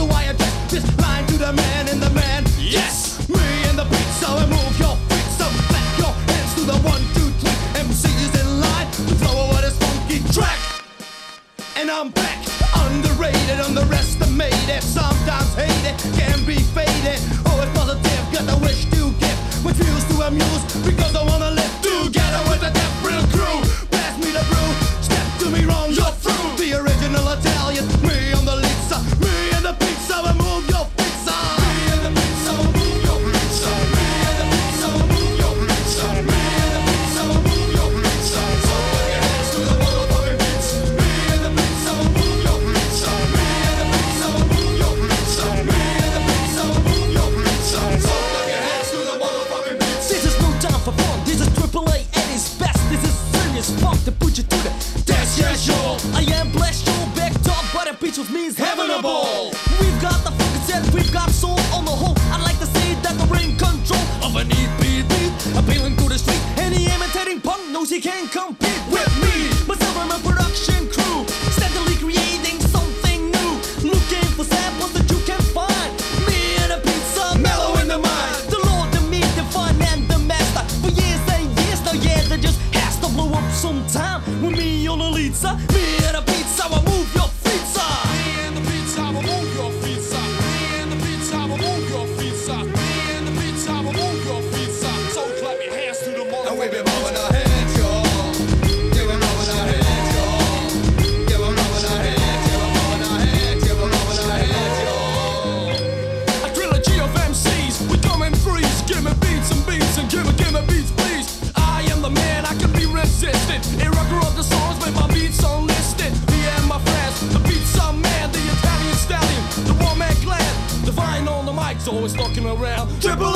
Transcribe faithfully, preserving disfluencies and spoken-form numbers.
So I address this line to the man and the man. Yes, me and the beat. So I move your feet, so clap your hands to the one, two, three. M Cs in line to flow over this funky track. And I'm back, underrated, underestimated, sometimes hated, can be faded. Always positive, got the wish to give, with views to amuse, because I wanna live together with the Death Real crew. Pass me the brew, step to me wrong, you're through. The original Italian, me on the lead side, me and the pizza, I move your pizza. Me and the pizza, I move your pizza. Me and the pizza, I move your pizza. Me and the pizza, I move your pizza. So put your hands to the motherfucking beats. Me and the pizza, I move your pizza. Me and the pizza, I move your pizza. Me and the pizza, I move your pizza. So put your hands to the motherfucking beats. This is no time for fun, this is triple A at its best. This is serious funk to put you to the test, yeah, sure. I am blessed, you're backed up, but a beach with me is having a ball. We've got the fucking set, we've got soul on the whole. I'd like to say that we're in control of an E P beat, appealing to the street. Any imitating punk knows he can't compete with me. Myself and my production crew, steadily creating something new, looking for samples that you can find. Me and a pizza, mellow in the mind. The Lord, the meat, the fun, and the master. For years and years now, yeah, that just has to blow up sometime. With me on the lead side, me and a pizza, I move your pizza. Me and the pizza, I move your pizza. Me and the pizza, I move your pizza. Me and the pizza, I move your pizza. So clap your hands to the And we be motherfucking moving our heads, y'all. Yeah, we're moving our heads, y'all. Yeah, we're moving our heads, yeah, we're moving our heads, yeah, we're moving our heads, y'all. A trilogy of M Cs, we come in threes. Give me beats and beats and give me, give me beats, please. I am the man, I can be resisted. Erocker of the songs, make my beats unlisted. Me and my friends, the pizza man, the Italian stallion, the one man glad. The vine on the mic's always talking around. Triple